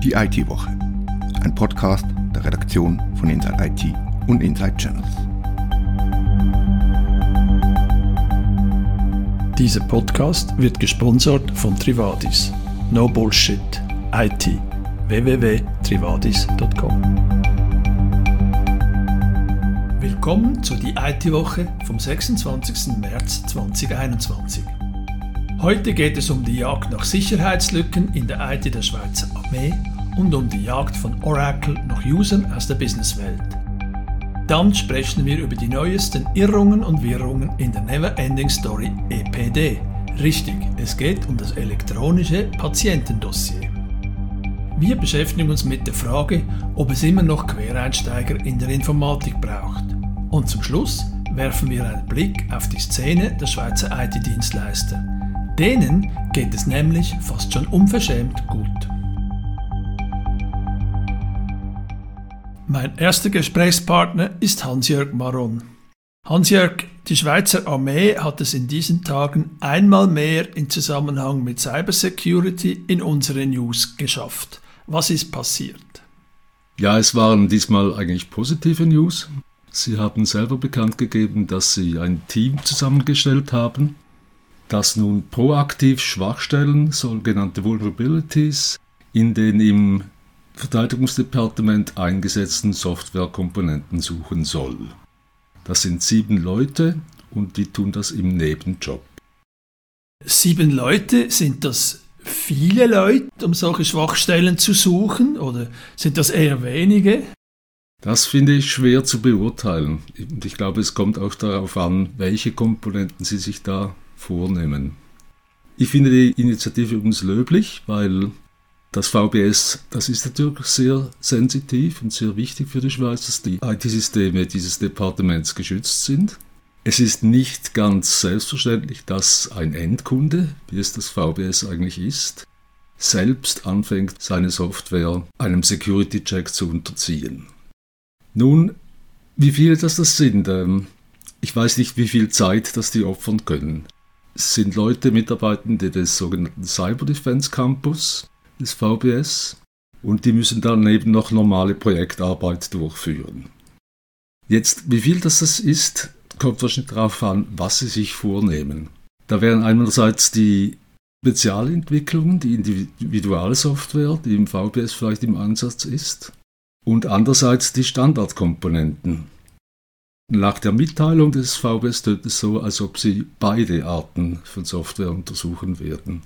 Die IT-Woche, ein Podcast der Redaktion von Inside IT und Inside Channels. Dieser Podcast wird gesponsert von Trivadis. No Bullshit. IT. www.trivadis.com. Willkommen zu die IT-Woche vom 26. März 2021. Heute geht es um die Jagd nach Sicherheitslücken in der IT der Schweizer Armee und um die Jagd von Oracle nach Usern aus der Businesswelt. Dann sprechen wir über die neuesten Irrungen und Wirrungen in der Never-Ending Story EPD. Richtig, es geht um das elektronische Patientendossier. Wir beschäftigen uns mit der Frage, ob es immer noch Quereinsteiger in der Informatik braucht. Und zum Schluss werfen wir einen Blick auf die Szene der Schweizer IT-Dienstleister. Denen geht es nämlich fast schon unverschämt gut. Mein erster Gesprächspartner ist Hans-Jörg Maron. Hans-Jörg, die Schweizer Armee hat es in diesen Tagen einmal mehr in Zusammenhang mit Cybersecurity in unsere News geschafft. Was ist passiert? Ja, es waren diesmal eigentlich positive News. Sie haben selber bekannt gegeben, dass Sie ein Team zusammengestellt haben, das nun proaktiv Schwachstellen, sogenannte Vulnerabilities, in den im Verteidigungsdepartement eingesetzten Softwarekomponenten suchen soll. Das sind 7 Leute und die tun das im Nebenjob. 7 Leute, sind das viele Leute, um solche Schwachstellen zu suchen, oder sind das eher wenige? Das finde ich schwer zu beurteilen. Und ich glaube, es kommt auch darauf an, welche Komponenten Sie sich da vornehmen. Ich finde die Initiative übrigens löblich, weil das VBS, das ist natürlich sehr sensitiv und sehr wichtig für die Schweiz, dass die IT-Systeme dieses Departements geschützt sind. Es ist nicht ganz selbstverständlich, dass ein Endkunde, wie es das VBS eigentlich ist, selbst anfängt, seine Software einem Security-Check zu unterziehen. Nun, wie viele das sind, ich weiß nicht, wie viel Zeit das die opfern können. Es sind Leute, Mitarbeitende des sogenannten Cyber Defense Campus des VBS und die müssen dann eben noch normale Projektarbeit durchführen. Jetzt, wie viel das ist, kommt wahrscheinlich darauf an, was sie sich vornehmen. Da wären einerseits die Spezialentwicklungen, die Individualsoftware, die im VBS vielleicht im Einsatz ist, und andererseits die Standardkomponenten. Nach der Mitteilung des VBS tönt es so, als ob sie beide Arten von Software untersuchen werden.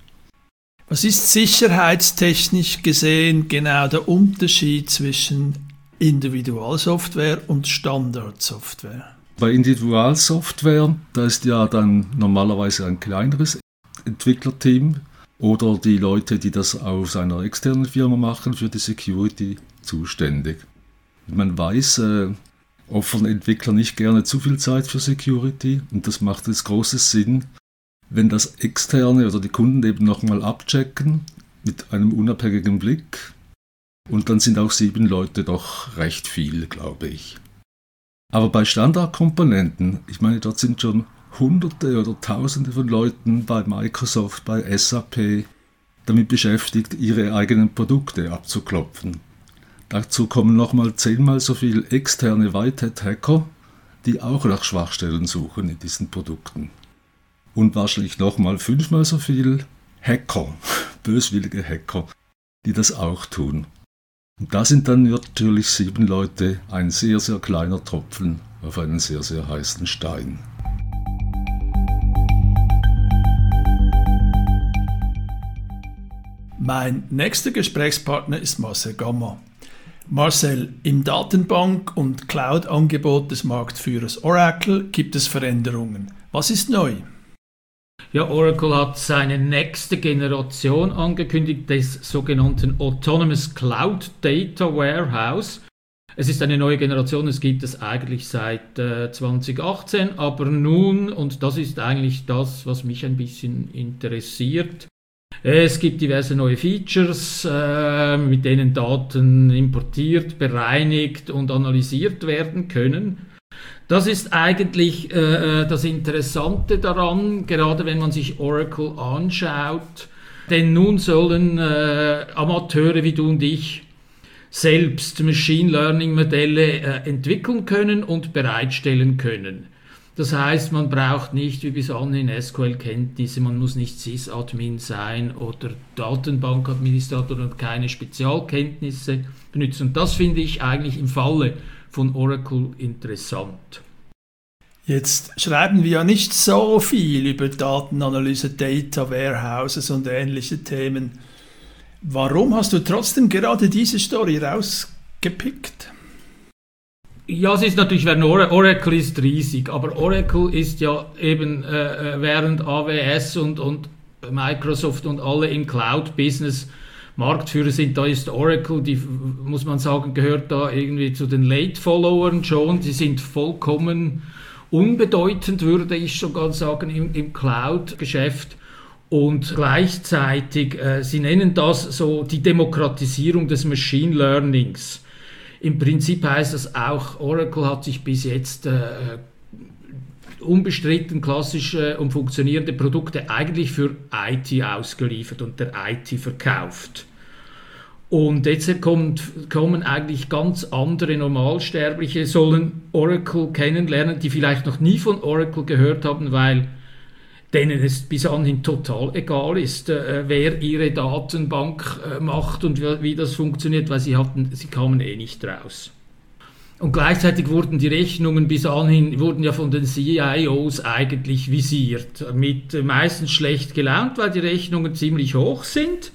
Was ist sicherheitstechnisch gesehen genau der Unterschied zwischen Individualsoftware und Standardsoftware? Bei Individualsoftware, da ist ja dann normalerweise ein kleineres Entwicklerteam oder die Leute, die das aus einer externen Firma machen, für die Security zuständig. Man weiß, opfern Entwickler nicht gerne zu viel Zeit für Security und das macht es großes Sinn, wenn das Externe oder die Kunden eben nochmal abchecken mit einem unabhängigen Blick und dann sind auch 7 Leute doch recht viel, glaube ich. Aber bei Standardkomponenten, ich meine, dort sind schon Hunderte oder Tausende von Leuten bei Microsoft, bei SAP damit beschäftigt, ihre eigenen Produkte abzuklopfen. Dazu kommen nochmal 10-mal so viele externe Whitehat-Hacker, die auch nach Schwachstellen suchen in diesen Produkten. Und wahrscheinlich nochmal 5-mal so viele Hacker, böswillige Hacker, die das auch tun. Und da sind dann natürlich 7 Leute ein sehr, sehr kleiner Tropfen auf einen sehr, sehr heißen Stein. Mein nächster Gesprächspartner ist Marcel Gamma. Marcel, im Datenbank- und Cloud-Angebot des Marktführers Oracle gibt es Veränderungen. Was ist neu? Ja, Oracle hat seine nächste Generation angekündigt, des sogenannten Autonomous Cloud Data Warehouse. Es ist eine neue Generation, es gibt es eigentlich seit 2018, aber nun, und das ist eigentlich das, was mich ein bisschen interessiert, es gibt diverse neue Features, mit denen Daten importiert, bereinigt und analysiert werden können. Das ist eigentlich das Interessante daran, gerade wenn man sich Oracle anschaut. Denn nun sollen Amateure wie du und ich selbst Machine Learning Modelle entwickeln können und bereitstellen können. Das heißt, man braucht nicht wie bis anhin SQL-Kenntnisse, man muss nicht Sysadmin sein oder Datenbankadministrator und keine Spezialkenntnisse benutzen. Und das finde ich eigentlich im Falle von Oracle interessant. Jetzt schreiben wir ja nicht so viel über Datenanalyse, Data Warehouses und ähnliche Themen. Warum hast du trotzdem gerade diese Story rausgepickt? Ja, es ist natürlich, Oracle ist riesig, aber Oracle ist ja eben während AWS und Microsoft und alle im Cloud-Business Marktführer sind, da ist Oracle, die, muss man sagen, gehört da irgendwie zu den Late-Followern schon. Sie sind vollkommen unbedeutend, würde ich sogar sagen, im Cloud-Geschäft. Und gleichzeitig, sie nennen das so die Demokratisierung des Machine Learnings. Im Prinzip heißt das auch, Oracle hat sich bis jetzt unbestritten klassische und funktionierende Produkte eigentlich für IT ausgeliefert und der IT verkauft. Und jetzt kommen eigentlich ganz andere Normalsterbliche, sollen Oracle kennenlernen, die vielleicht noch nie von Oracle gehört haben, weil denen es bis anhin total egal ist, wer ihre Datenbank macht und wie das funktioniert, weil sie kamen eh nicht raus. Und gleichzeitig wurden die Rechnungen bis anhin ja von den CIOs eigentlich visiert, mit meistens schlecht gelaunt, weil die Rechnungen ziemlich hoch sind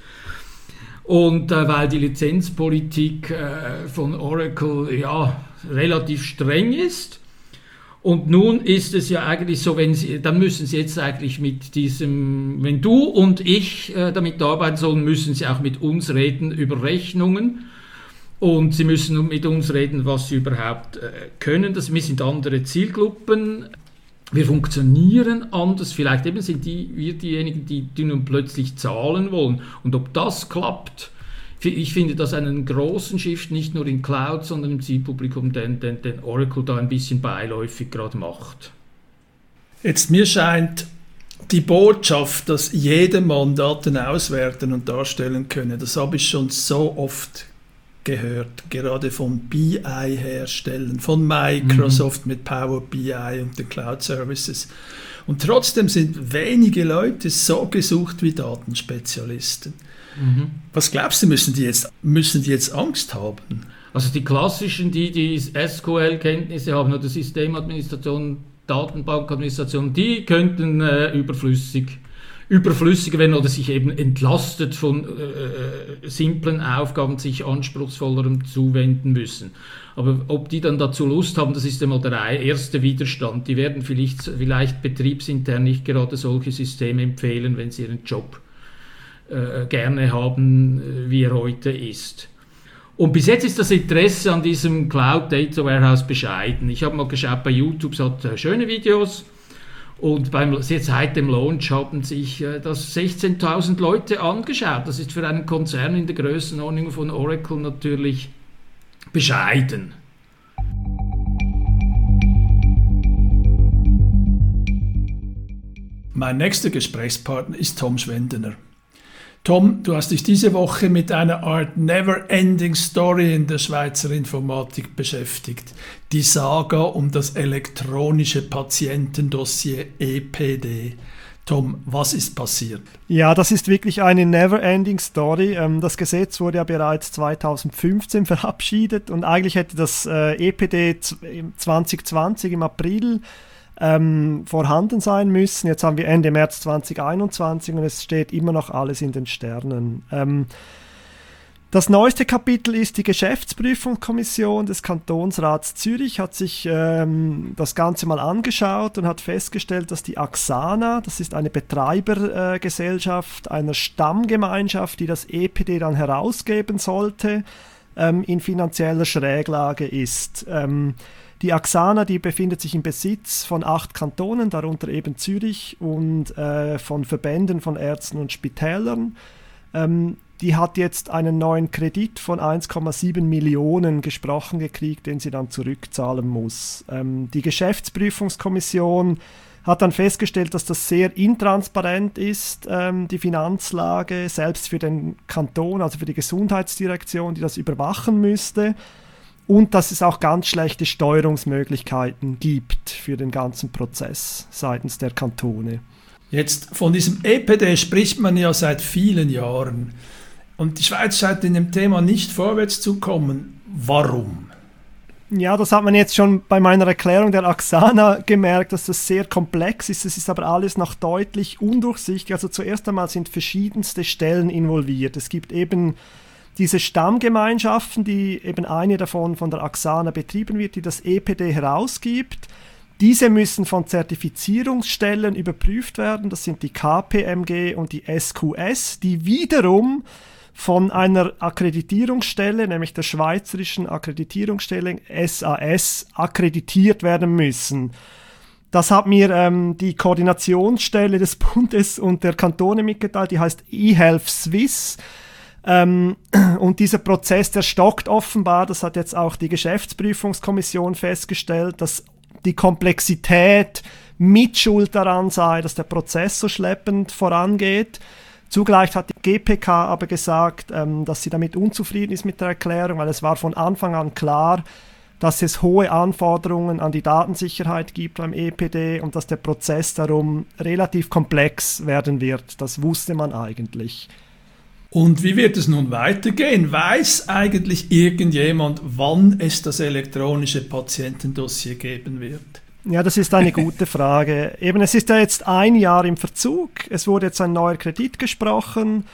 und weil die Lizenzpolitik von Oracle ja relativ streng ist. Und nun ist es ja eigentlich so, dann müssen Sie jetzt eigentlich mit diesem, wenn du und ich damit arbeiten sollen, müssen Sie auch mit uns reden über Rechnungen. Und Sie müssen mit uns reden, was Sie überhaupt können. Wir sind andere Zielgruppen. Wir funktionieren anders. Vielleicht eben sind wir diejenigen, die nun plötzlich zahlen wollen. Und ob das klappt, ich finde das einen großen Shift, nicht nur in Cloud, sondern im Zielpublikum, den Oracle da ein bisschen beiläufig gerade macht. Jetzt mir scheint die Botschaft, dass jedermann Daten auswerten und darstellen könne, das habe ich schon so oft gehört, gerade von BI-Herstellern, von Microsoft mit Power BI und den Cloud Services. Und trotzdem sind wenige Leute so gesucht wie Datenspezialisten. Was glaubst du, müssen die jetzt Angst haben? Also die klassischen, die SQL-Kenntnisse haben oder Systemadministration, Datenbankadministration, die könnten überflüssiger werden oder sich eben entlastet von simplen Aufgaben sich anspruchsvollerem zuwenden müssen. Aber ob die dann dazu Lust haben, das ist einmal der erste Widerstand. Die werden vielleicht betriebsintern nicht gerade solche Systeme empfehlen, wenn sie ihren Job gerne haben, wie er heute ist. Und bis jetzt ist das Interesse an diesem Cloud Data Warehouse bescheiden. Ich habe mal geschaut bei YouTube, es hat schöne Videos und seit dem Launch haben sich das 16.000 Leute angeschaut. Das ist für einen Konzern in der Größenordnung von Oracle natürlich bescheiden. Mein nächster Gesprächspartner ist Tom Schwendener. Tom, du hast dich diese Woche mit einer Art Never-Ending Story in der Schweizer Informatik beschäftigt. Die Saga um das elektronische Patientendossier EPD. Tom, was ist passiert? Ja, das ist wirklich eine Never-Ending Story. Das Gesetz wurde ja bereits 2015 verabschiedet und eigentlich hätte das EPD 2020 im April vorhanden sein müssen. Jetzt haben wir Ende März 2021 und es steht immer noch alles in den Sternen. Das neueste Kapitel ist die Geschäftsprüfungskommission des Kantonsrats Zürich, hat sich das Ganze mal angeschaut und hat festgestellt, dass die Axana, das ist eine Betreibergesellschaft einer Stammgemeinschaft, die das EPD dann herausgeben sollte, in finanzieller Schräglage ist. Die Axana, die befindet sich im Besitz von 8 Kantonen, darunter eben Zürich und von Verbänden von Ärzten und Spitälern. Die hat jetzt einen neuen Kredit von 1,7 Millionen gesprochen gekriegt, den sie dann zurückzahlen muss. Die Geschäftsprüfungskommission hat dann festgestellt, dass das sehr intransparent ist, die Finanzlage, selbst für den Kanton, also für die Gesundheitsdirektion, die das überwachen müsste. Und dass es auch ganz schlechte Steuerungsmöglichkeiten gibt für den ganzen Prozess seitens der Kantone. Jetzt von diesem EPD spricht man ja seit vielen Jahren. Und die Schweiz scheint in dem Thema nicht vorwärts zu kommen. Warum? Ja, das hat man jetzt schon bei meiner Erklärung der Axana gemerkt, dass das sehr komplex ist. Es ist aber alles noch deutlich undurchsichtig. Also zuerst einmal sind verschiedenste Stellen involviert. Es gibt eben diese Stammgemeinschaften, die eben eine davon von der Axana betrieben wird, die das EPD herausgibt. Diese müssen von Zertifizierungsstellen überprüft werden. Das sind die KPMG und die SQS, die wiederum von einer Akkreditierungsstelle, nämlich der Schweizerischen Akkreditierungsstelle SAS, akkreditiert werden müssen. Das hat mir die Koordinationsstelle des Bundes und der Kantone mitgeteilt, die heißt eHealth Swiss. Und dieser Prozess, der stockt offenbar, das hat jetzt auch die Geschäftsprüfungskommission festgestellt, dass die Komplexität mit Schuld daran sei, dass der Prozess so schleppend vorangeht. Zugleich hat die GPK aber gesagt, dass sie damit unzufrieden ist mit der Erklärung, weil es war von Anfang an klar, dass es hohe Anforderungen an die Datensicherheit gibt beim EPD und dass der Prozess darum relativ komplex werden wird. Das wusste man eigentlich. Und wie wird es nun weitergehen? Weiß eigentlich irgendjemand, wann es das elektronische Patientendossier geben wird? Ja, das ist eine gute Frage. Eben, es ist ja jetzt ein Jahr im Verzug. Es wurde jetzt ein neuer Kredit gesprochen.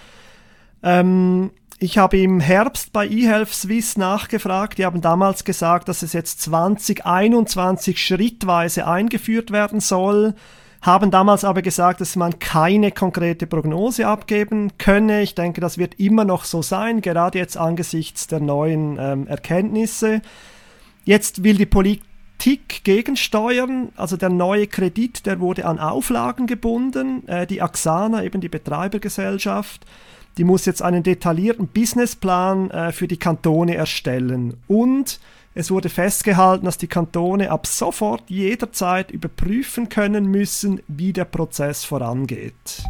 Ich habe im Herbst bei eHealth Swiss nachgefragt. Die haben damals gesagt, dass es jetzt 2021 schrittweise eingeführt werden soll. Haben damals aber gesagt, dass man keine konkrete Prognose abgeben könne. Ich denke, das wird immer noch so sein, gerade jetzt angesichts der neuen Erkenntnisse. Jetzt will die Politik gegensteuern, also der neue Kredit, der wurde an Auflagen gebunden. Die Axana, eben die Betreibergesellschaft, die muss jetzt einen detaillierten Businessplan für die Kantone erstellen. Und es wurde festgehalten, dass die Kantone ab sofort jederzeit überprüfen können müssen, wie der Prozess vorangeht.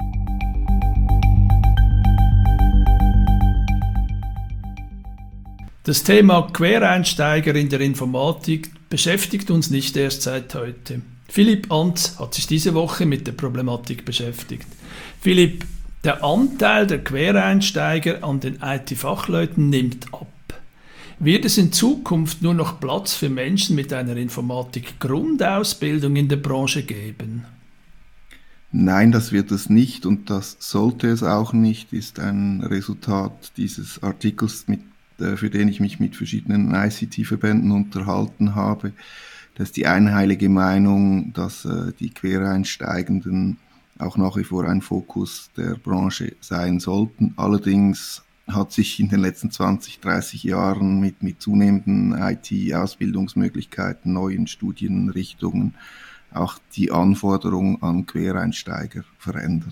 Das Thema Quereinsteiger in der Informatik beschäftigt uns nicht erst seit heute. Philipp Antz hat sich diese Woche mit der Problematik beschäftigt. Philipp, der Anteil der Quereinsteiger an den IT-Fachleuten nimmt ab. Wird es in Zukunft nur noch Platz für Menschen mit einer Informatik-Grundausbildung in der Branche geben? Nein, das wird es nicht und das sollte es auch nicht, ist ein Resultat dieses Artikels, für den ich mich mit verschiedenen ICT-Verbänden unterhalten habe. Das ist die einhellige Meinung, dass die Quereinsteigenden auch nach wie vor ein Fokus der Branche sein sollten. Allerdings hat sich in den letzten 20, 30 Jahren mit zunehmenden IT-Ausbildungsmöglichkeiten, neuen Studienrichtungen auch die Anforderung an Quereinsteiger verändert.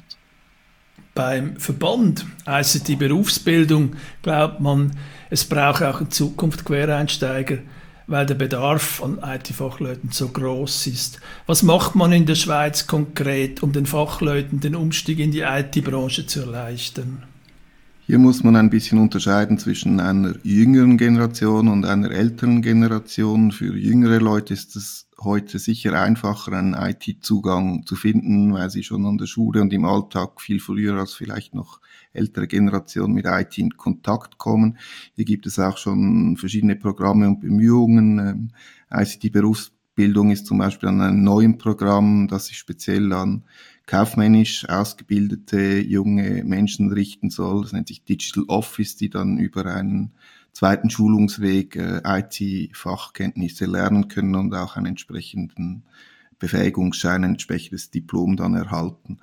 Beim Verband ICT Berufsbildung glaubt man, es braucht auch in Zukunft Quereinsteiger, weil der Bedarf an IT-Fachleuten so groß ist. Was macht man in der Schweiz konkret, um den Fachleuten den Umstieg in die IT-Branche zu erleichtern? Hier muss man ein bisschen unterscheiden zwischen einer jüngeren Generation und einer älteren Generation. Für jüngere Leute ist es heute sicher einfacher, einen IT-Zugang zu finden, weil sie schon an der Schule und im Alltag viel früher als vielleicht noch ältere Generationen mit IT in Kontakt kommen. Hier gibt es auch schon verschiedene Programme und Bemühungen. ICT-Berufsbildung ist zum Beispiel an einem neuen Programm, das sich speziell an kaufmännisch ausgebildete junge Menschen richten soll. Das nennt sich Digital Office, die dann über einen zweiten Schulungsweg IT-Fachkenntnisse lernen können und auch einen entsprechenden Befähigungsschein, ein entsprechendes Diplom dann erhalten.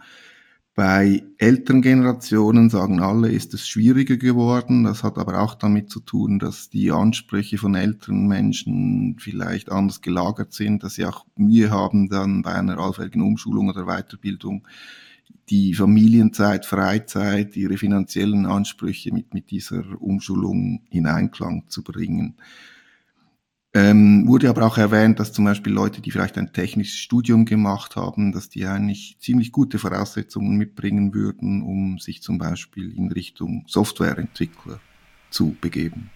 Bei älteren Generationen, sagen alle, ist es schwieriger geworden. Das hat aber auch damit zu tun, dass die Ansprüche von älteren Menschen vielleicht anders gelagert sind, dass sie auch Mühe haben, dann bei einer allfälligen Umschulung oder Weiterbildung die Familienzeit, Freizeit, ihre finanziellen Ansprüche mit dieser Umschulung in Einklang zu bringen. Wurde aber auch erwähnt, dass zum Beispiel Leute, die vielleicht ein technisches Studium gemacht haben, dass die eigentlich ziemlich gute Voraussetzungen mitbringen würden, um sich zum Beispiel in Richtung Softwareentwickler zu begeben.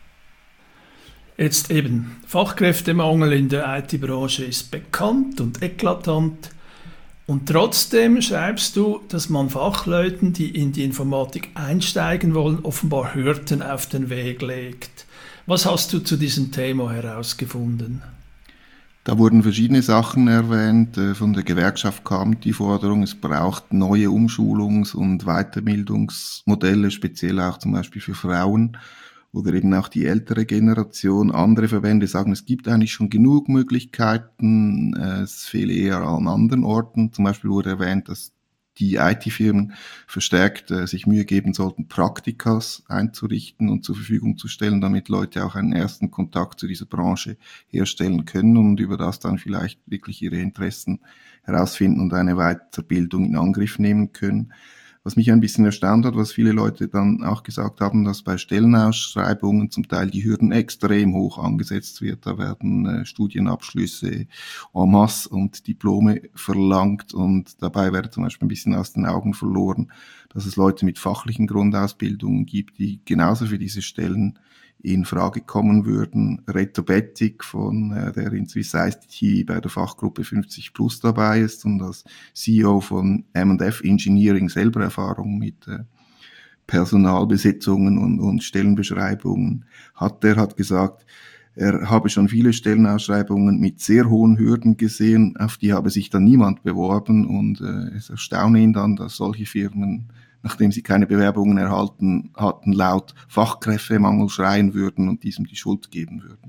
Jetzt eben, Fachkräftemangel in der IT-Branche ist bekannt und eklatant. Und trotzdem schreibst du, dass man Fachleuten, die in die Informatik einsteigen wollen, offenbar Hürden auf den Weg legt. Was hast du zu diesem Thema herausgefunden? Da wurden verschiedene Sachen erwähnt. Von der Gewerkschaft kam die Forderung, es braucht neue Umschulungs- und Weiterbildungsmodelle, speziell auch zum Beispiel für Frauen oder eben auch die ältere Generation. Andere Verbände sagen, es gibt eigentlich schon genug Möglichkeiten, es fehle eher an anderen Orten. Zum Beispiel wurde erwähnt, dass die IT-Firmen verstärkt sich Mühe geben sollten, Praktikas einzurichten und zur Verfügung zu stellen, damit Leute auch einen ersten Kontakt zu dieser Branche herstellen können und über das dann vielleicht wirklich ihre Interessen herausfinden und eine Weiterbildung in Angriff nehmen können. Was mich ein bisschen erstaunt hat, was viele Leute dann auch gesagt haben, dass bei Stellenausschreibungen zum Teil die Hürden extrem hoch angesetzt wird. Da werden Studienabschlüsse en masse und Diplome verlangt und dabei wird zum Beispiel ein bisschen aus den Augen verloren, dass es Leute mit fachlichen Grundausbildungen gibt, die genauso für diese Stellen in Frage kommen würden. Reto Bettig, der in Swiss ICT bei der Fachgruppe 50 Plus dabei ist und als CEO von M&F Engineering selber Erfahrung mit Personalbesetzungen und Stellenbeschreibungen hat. Der hat gesagt, er habe schon viele Stellenausschreibungen mit sehr hohen Hürden gesehen, auf die habe sich dann niemand beworben und es erstaune ihn dann, dass solche Firmen, nachdem sie keine Bewerbungen erhalten hatten, laut Fachkräftemangel schreien würden und diesem die Schuld geben würden.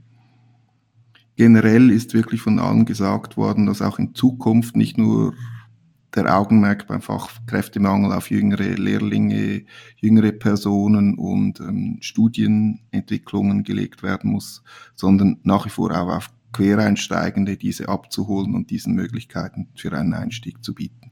Generell ist wirklich von allen gesagt worden, dass auch in Zukunft nicht nur der Augenmerk beim Fachkräftemangel auf jüngere Lehrlinge, jüngere Personen und Studienentwicklungen gelegt werden muss, sondern nach wie vor auch auf Quereinsteigende, diese abzuholen und diesen Möglichkeiten für einen Einstieg zu bieten.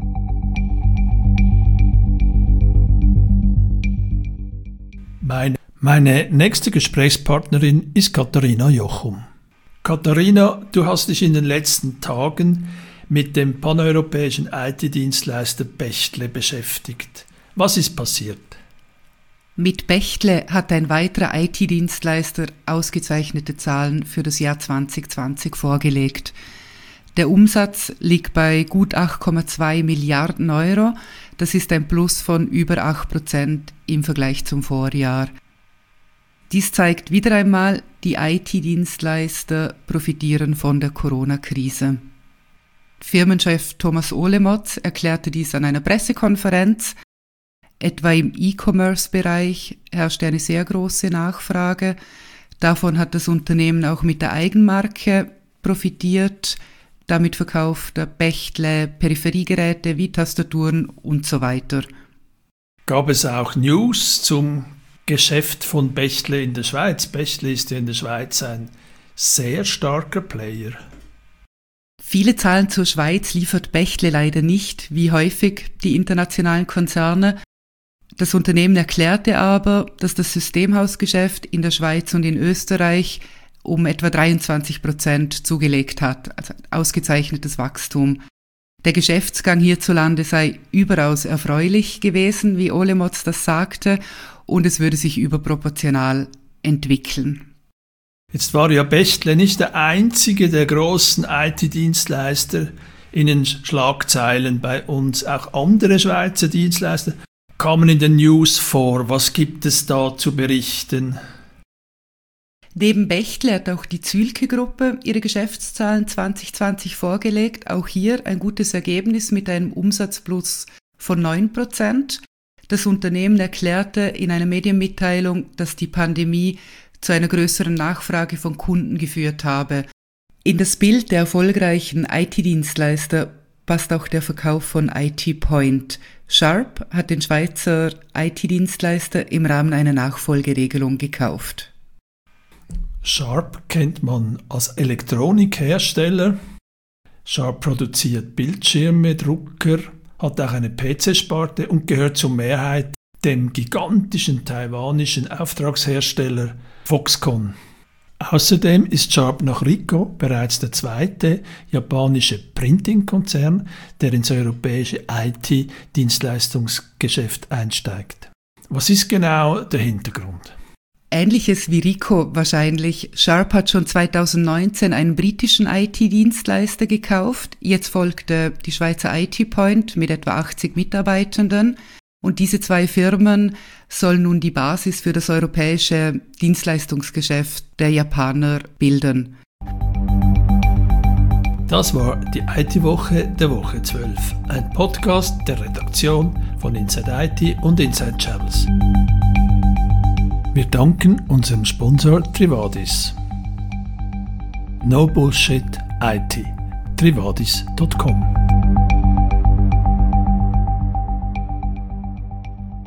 Meine nächste Gesprächspartnerin ist Katharina Jochum. Katharina, du hast dich in den letzten Tagen mit dem paneuropäischen IT-Dienstleister Bechtle beschäftigt. Was ist passiert? Mit Bechtle hat ein weiterer IT-Dienstleister ausgezeichnete Zahlen für das Jahr 2020 vorgelegt. Der Umsatz liegt bei gut 8,2 Milliarden Euro. Das ist ein Plus von über 8% im Vergleich zum Vorjahr. Dies zeigt wieder einmal, die IT-Dienstleister profitieren von der Corona-Krise. Firmenchef Thomas Olemotz erklärte dies an einer Pressekonferenz. Etwa im E-Commerce-Bereich herrschte eine sehr große Nachfrage. Davon hat das Unternehmen auch mit der Eigenmarke profitiert. Damit verkauft der Bechtle Peripheriegeräte wie Tastaturen und so weiter. Gab es auch News zum Geschäft von Bechtle in der Schweiz? Bechtle ist ja in der Schweiz ein sehr starker Player. Viele Zahlen zur Schweiz liefert Bechtle leider nicht, wie häufig die internationalen Konzerne. Das Unternehmen erklärte aber, dass das Systemhausgeschäft in der Schweiz und in Österreich um etwa 23% zugelegt hat, also ausgezeichnetes Wachstum. Der Geschäftsgang hierzulande sei überaus erfreulich gewesen, wie Olemotz das sagte, und es würde sich überproportional entwickeln. Jetzt war ja Bechtle nicht der einzige der großen IT-Dienstleister in den Schlagzeilen bei uns. Auch andere Schweizer Dienstleister kamen in den News vor. Was gibt es da zu berichten? Neben Bechtle hat auch die Zühlke-Gruppe ihre Geschäftszahlen 2020 vorgelegt. Auch hier ein gutes Ergebnis mit einem Umsatzplus von 9%. Das Unternehmen erklärte in einer Medienmitteilung, dass die Pandemie zu einer größeren Nachfrage von Kunden geführt habe. In das Bild der erfolgreichen IT-Dienstleister passt auch der Verkauf von IT-Point. Sharp hat den Schweizer IT-Dienstleister im Rahmen einer Nachfolgeregelung gekauft. Sharp kennt man als Elektronikhersteller. Sharp produziert Bildschirme, Drucker, hat auch eine PC-Sparte und gehört zur Mehrheit dem gigantischen taiwanischen Auftragshersteller Foxconn. Außerdem ist Sharp nach Ricoh bereits der zweite japanische Printing-Konzern, der ins europäische IT-Dienstleistungsgeschäft einsteigt. Was ist genau der Hintergrund? Ähnliches wie Ricoh wahrscheinlich. Sharp hat schon 2019 einen britischen IT-Dienstleister gekauft. Jetzt folgte die Schweizer IT-Point mit etwa 80 Mitarbeitenden. Und diese zwei Firmen sollen nun die Basis für das europäische Dienstleistungsgeschäft der Japaner bilden. Das war die IT-Woche der Woche 12, ein Podcast der Redaktion von Inside IT und Inside Travels. Wir danken unserem Sponsor Trivadis. No Bullshit IT. Trivadis.com